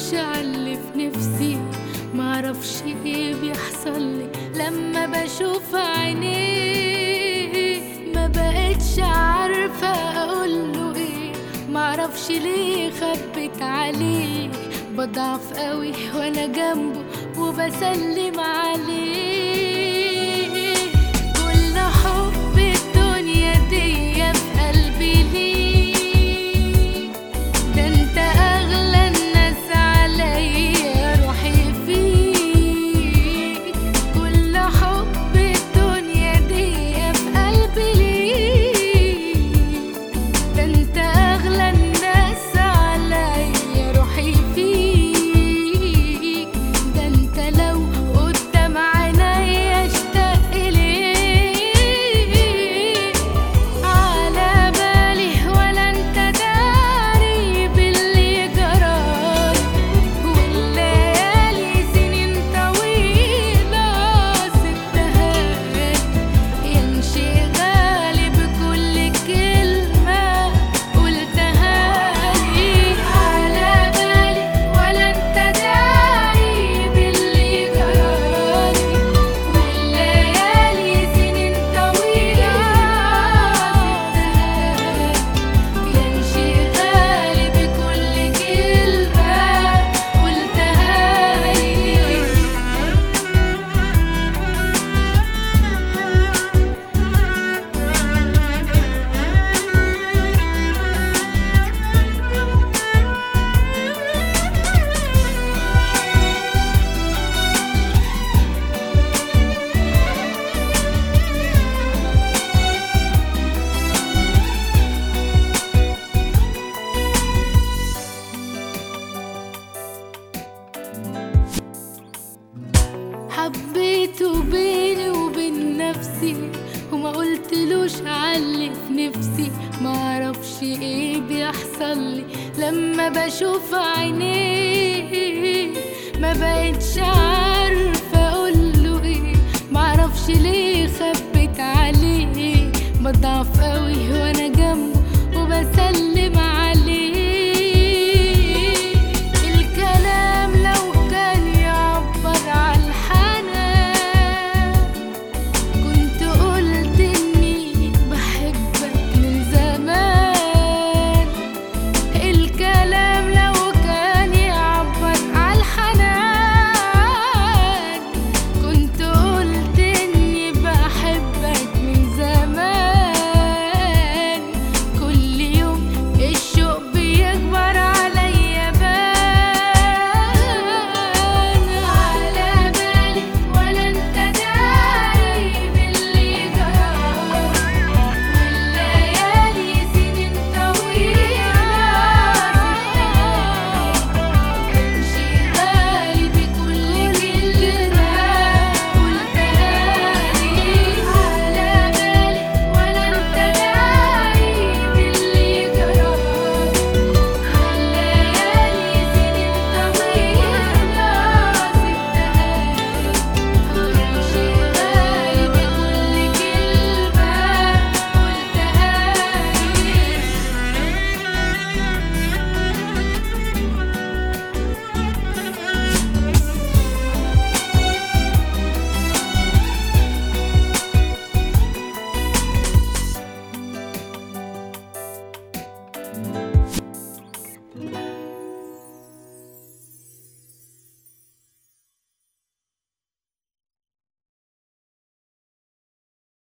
قلتلوش عاللي في نفسي، معرفش ايه بيحصلي لما بشوف عينيه. ما بقتش عارفة اقوله ايه، معرفش ليه خبت عليه. بضعف قوي وانا جنبه وبسلم عليه. كل حب الدنيا دي في قلبي ليه، ده انت اغلى الناس عليا، روحي فيك. كل حب الدنيا دي في قلبي ليه، ده انت اغلى الناس عليا، روحي فيك. ده انت لو قدام عينيا اشتاق ليك، على بالي ولا انت داري باللي جرالي. والليالي سنين طويلة سبتها لك، يا انشغالي بكل كلمة قلتها لي. على بالي ولا انت داري باللي جرالي، والليالي سنين طويلة سبتها لك، يا انشغالي بكل كلمة قلتها لي. حبيته بيني وبين نفسي، وما قلتلوش عاللي في نفسي. معرفش ايه بيحصلي لما بشوف عينيه. ما بقتش عارفة اقوله ايه، معرفش ليه خبت عليه. بضعف قوي وانا